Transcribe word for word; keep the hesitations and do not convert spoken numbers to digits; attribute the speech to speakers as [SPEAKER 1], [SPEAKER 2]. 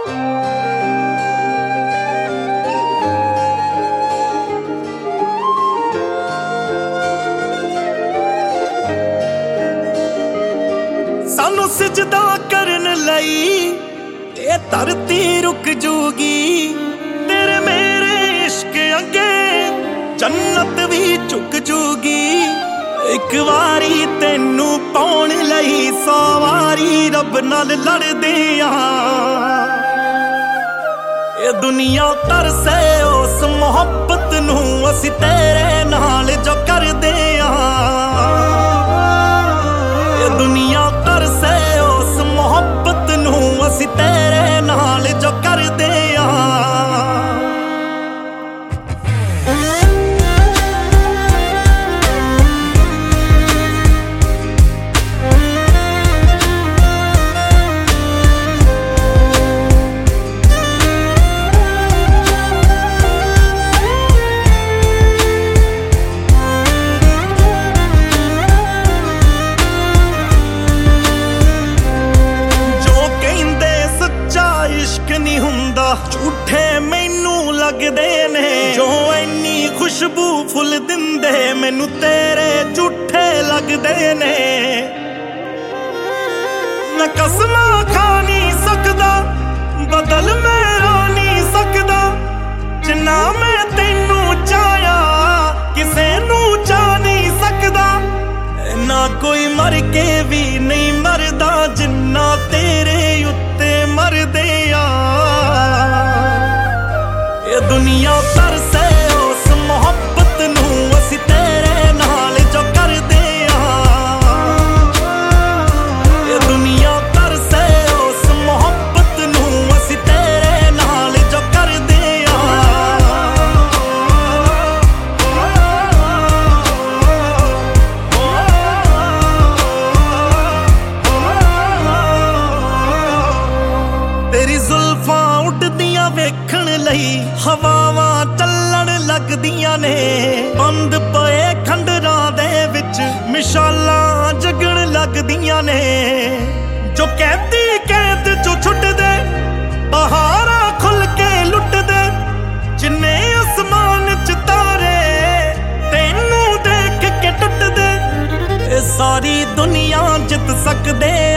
[SPEAKER 1] सानू सिजदा करन लई ये धरती रुक जूगी, तेरे मेरे इश्क अगे जन्नत भी झुक जूगी। एक वारी तेनू पाउण लई सौ वारी रब नाल लड़दे आ। ये दुनिया तरसे उस मोहब्बत नू असी तेरे नाल जो करदे आ। ये दुनिया तरसे उस मोहब्बत नू असी तेरे नाल जो करदे आ। झूठे मैनू लगदे ने जो इन्नी खुशबू फुल दिंदे, मैनू तेरे झूठे लगदे ने। मैं कसमां खा नहीं सकदा, बदल मेरा नहीं सकदा, जिन्ना मैं तेनू चाहया किसे नू चाह नहीं सकदा। ना कोई मर के भी नहीं मरदा जिन्ना तेरे उत्ते मरदे आ। ये दुनिया तरसे उस मोहब्बत नू असी तेरे नाल जो करदे आ। ये दुनिया तरसे उस मोहब्बत नू असी तेरे नाल जो करदे आ। तेरी जुल्फां उड़दियां वेखण लई हवावां चलण लगदियां ने, बंद पए खंडरां दे विच मिसालां जगण लगदियां ने। जो कैदी कैद चो छुटदे बहारां खुल के लुटदे, जिन्ने आसमान च तारे तेनू देख के टुटदे। ए सारी दुनिया जित सकदे